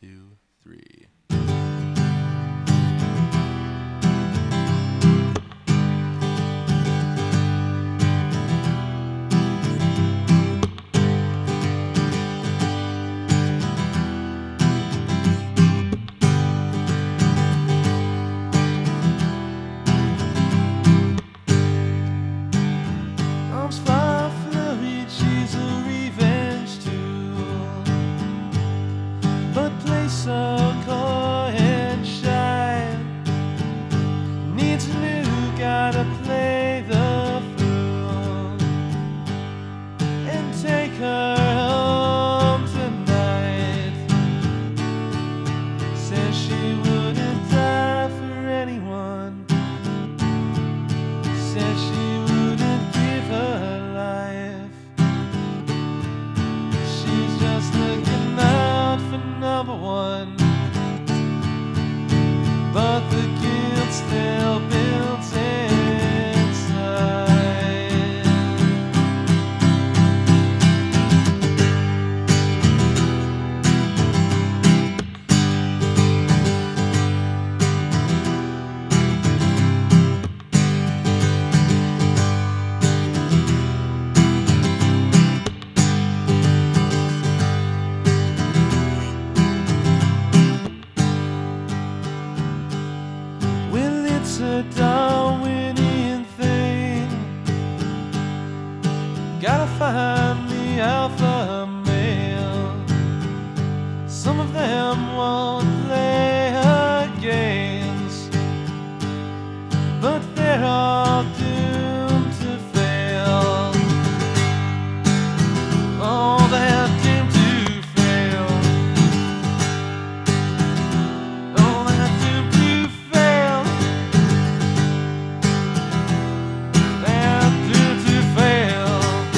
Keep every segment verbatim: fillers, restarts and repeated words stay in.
two, three. Arms fly flurried, she's a revenge tool, but plays so coy and shy. Needs a new guy to play the fool and take her home tonight. Says she wouldn't die for anyone. Says she wouldn't give her life. She's just looking out for number one, but the guilt still builds inside. Well, it's a Darwinian thing. Gotta find the alpha male. Some of them won't play her games, but they're all doomed to fail. Oh, they're doomed to fail. Oh, they're doomed to fail. They're doomed to fail.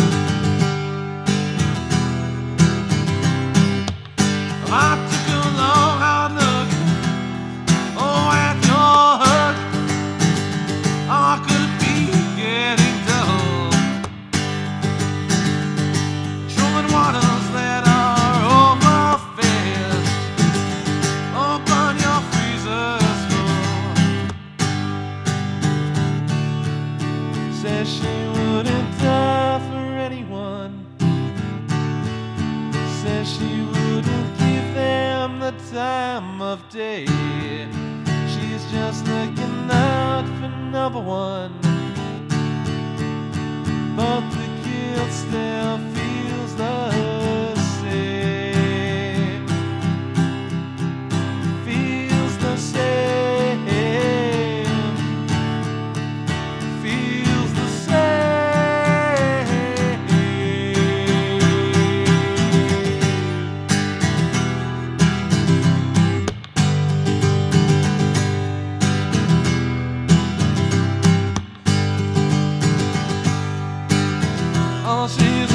I took a long hard look, oh, at your hug. Oh, could it be getting dull? Troubled waters that are overfed. Oh, burn your freezers full. Says she wouldn't die for anyone. Says she wouldn't give them the time of day. She's just looking out for number one, but the guilt still feels the same. Feels the same. Feels the same. Oh, she's